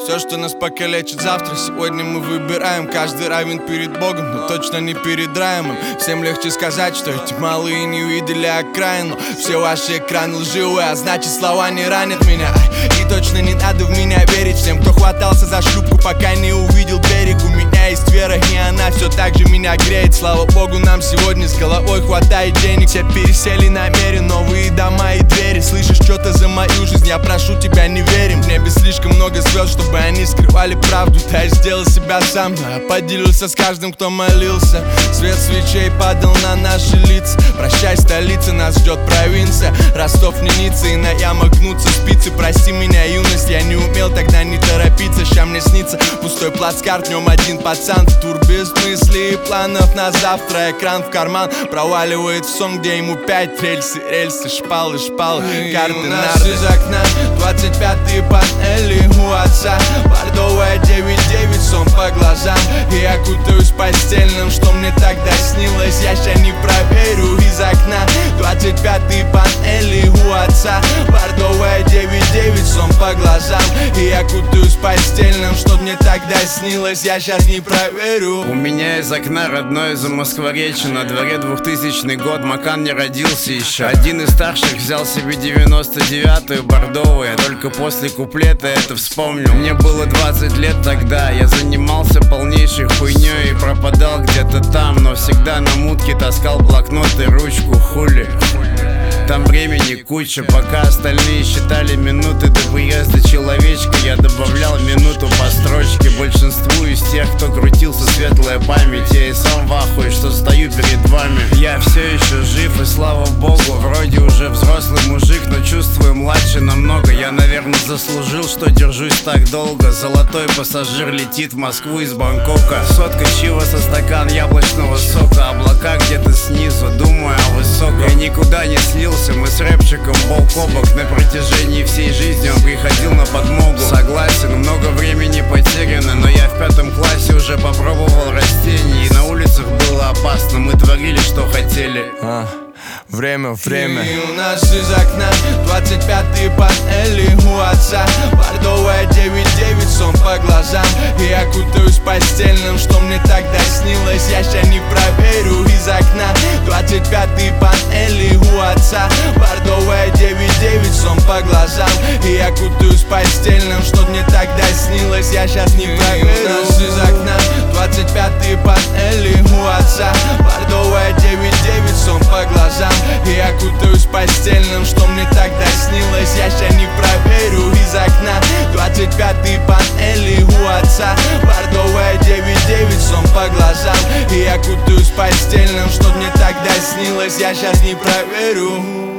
Все, что нас покалечит завтра, сегодня мы выбираем. Каждый равен перед Богом, но точно не перед раем. Всем легче сказать, что эти малые не увидели окраину. Все ваши экраны лживые, а значит слова не ранят меня. И точно не надо в меня верить всем, кто хватался за шлюпку, пока не увидел берег. У меня есть вера, и она все так же меня греет. Слава Богу, нам сегодня с головой хватает денег. Все пересели намеренно, новые дома и двери. Слышишь что-то за мою жизнь, я прошу тебя, не верим. В небе слишком много звезд, чтобы они скрывали правду. Да, я сделал себя сам, но я поделился с каждым, кто молился. Свет свечей падал на наши лица. Прощай, столица, нас ждет провинция. Ростов, не Ницца, и на ямах гнутся спицы. Прости меня, юность, я не умел тогда не торопиться. Ща мне снится пустой плацкарт, в нем один пацан. Тур без мыслей и планов на завтра. Экран в карман проваливает в сон, где ему 5 рельсы, шпалы, карты, нарды. Из окна 25-й панели у отца. Бордовая 9-9, сон по глазам. И я кутаюсь постельным, что мне тогда снилось. Я ща не проверю из окна 25-й панели у отца. Бордовая 9-9, сон по глазам. И я кутаюсь постельным, что мне тогда снилось. Я щас не проверю. У меня из окна родное Замоскворечье. На дворе 2000 год, Макан не родился еще. Один из старших взял себе 99-ю бордовую. Я только после куплета это вспомнил. Мне было 20 лет тогда. Я занимался полнейшей хуйней и пропадал где-то там, но всегда на мутке таскал блокнот и ручку. Хули, там времени куча. Пока остальные считали минуты до приезда человечка, я добавлял минуту по строчке. Большинству из тех, кто крутился, светлая память. Я и сам в ахуе, что стою перед вами. Я все еще жив, и слава богу. Вроде уже взрослый мужик, но чувствую младше намного. Я, наверное, заслужил, что держусь так долго. Золотой пассажир летит в Москву из Бангкока. Сотка чива со стакан яблочного сока. Облака где-то снизу, думаю о высоком. Я никуда не слился, мы с рэпчиком бок о бок. На протяжении всей жизни он приходил на подмогу. Согласен, много времени потеряно, но я в 5 классе уже попробовал растения. И на улицах было опасно, мы творили, что хотели. Время. И у нас из окна 25-й панели у отца. Бордовая 9-9, сон по глазам. И я кутаюсь постельным, что мне тогда снилось. Я ща не проверю из окна 25-й панели у отца. Бордовая 9-9, сон по глазам. И я кутаюсь постельным, что мне тогда снилось. Я щас не проверю. И у нас из окна 25-й панели у отца. Бордовая 9-9, сон по глазам. И я кутаюсь постельным, что мне тогда снилось. Я ща не проверю из окна 25-й панели у отца. Бордовая 9-9, сон по глазам. И я кутаюсь постельным, что мне тогда снилось. Я щас не проверю.